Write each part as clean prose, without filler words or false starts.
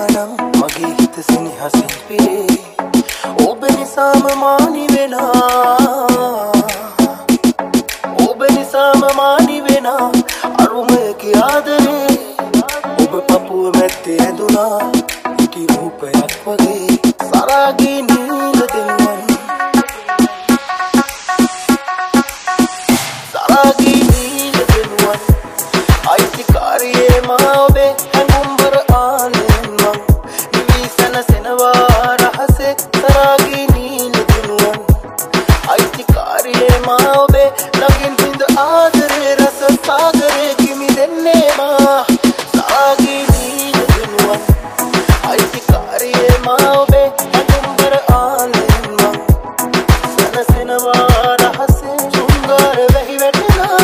නම් මගේ හිත සෙනෙහසින් පිරේ ඔබ නිසාම මානි වෙනා ඔබ නිසාම මානි වෙනා අරුමයක ආදරේ ඔබ පපුව මැත්තේ ඇඳුනා ඉටි රූපයක් වගේ සරාගී නීල දෙනුවන් සරාගී නීල දෙනුවන් අයිතිකාරියේ මා ඔබේ හැඟුම්බර ආලෙන් මං නිවී සැනසෙනවා රහසේ සරාගී නීල දෙනුවන් අයිතිකාරියේ මා ඔබේ ළඟින් හිඳ ආදරේ රස සාගරේ කිමි දෙන්නේ මා සරාගී නීල දෙනුවන් අයිතිකාරියේ මා ඔබේ හැඟුම්බර ආලෙන් මං සැනසෙනවා රහසේ සුන්දර වැහි වැටෙනා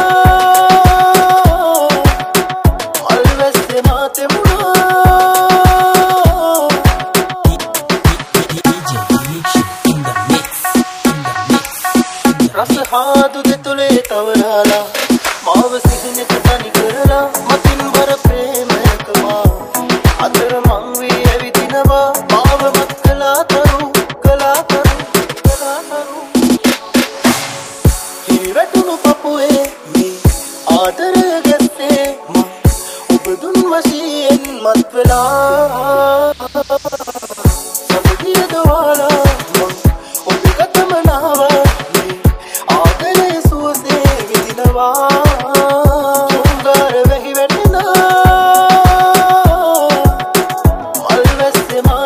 රස හාදු දෙතුලේ තවරලා මාව සිහිනෙට තනි කරලා මතින් බර ප්‍රේමයක මා අතර මං වී ඇවිදිනවා මාව මත් කලාතරු හිරටුණු පපුවේ මේ ආදරය ගැස්සේ මං ඔබ දුන් වශයෙන් මත් වෙලා සමගිය දවාලා මං ඔබ කතම නාවා සුන්දර වැහි වැටෙනා මල් වැස්සේ මා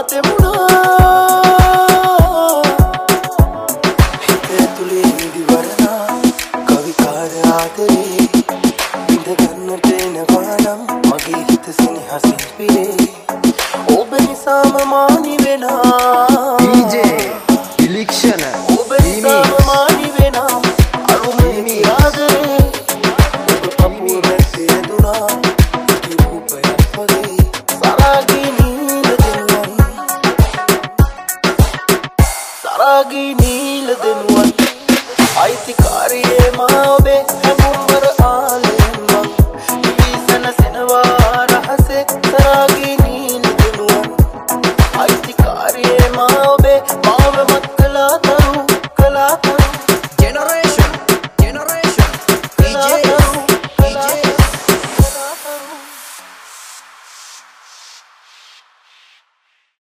තෙමුණා හිත ඇතුලේ නිදිවරනා කවිකාර ආදරේ විඳ ගන්නට එනවා නම් මගේ හිත සෙනෙහසින් පිරේ ඔබ නිසාම මානි වෙනා